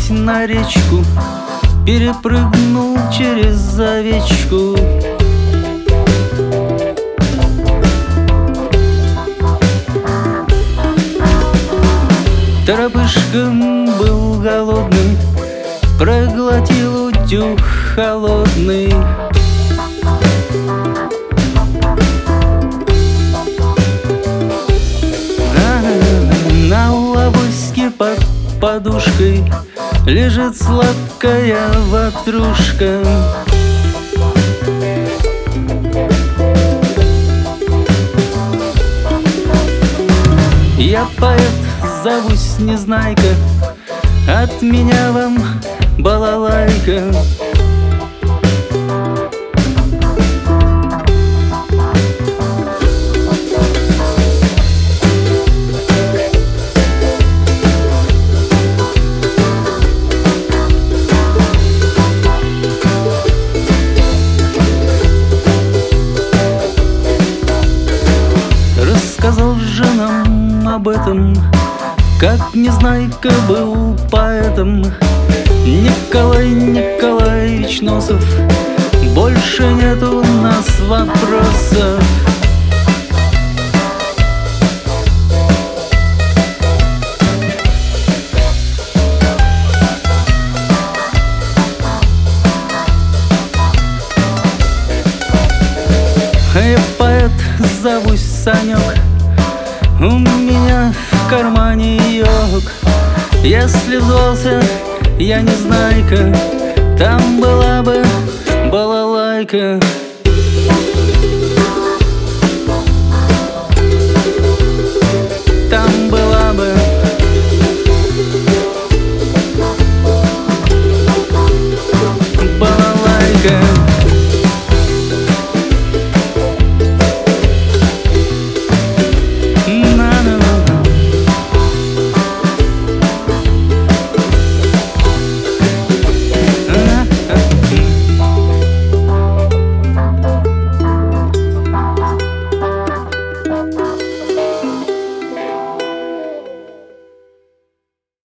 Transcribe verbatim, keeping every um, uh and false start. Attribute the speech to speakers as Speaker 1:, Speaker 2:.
Speaker 1: путь на речку, перепрыгнул через овечку. Торопышка был голодный, проглотил утюг холодный. На лавочке под подушкой лежит сладкая ватрушка. Я поэт, зовусь Незнайка, от меня вам балалайка. Рассказал женам об этом, как Незнайка был поэтом. Николай Николаевич Носов, больше нет у нас вопросов. Я поэт, зовусь Санек, у меня в кармане йог. Если взвался я Незнайка, там была бы балалайка.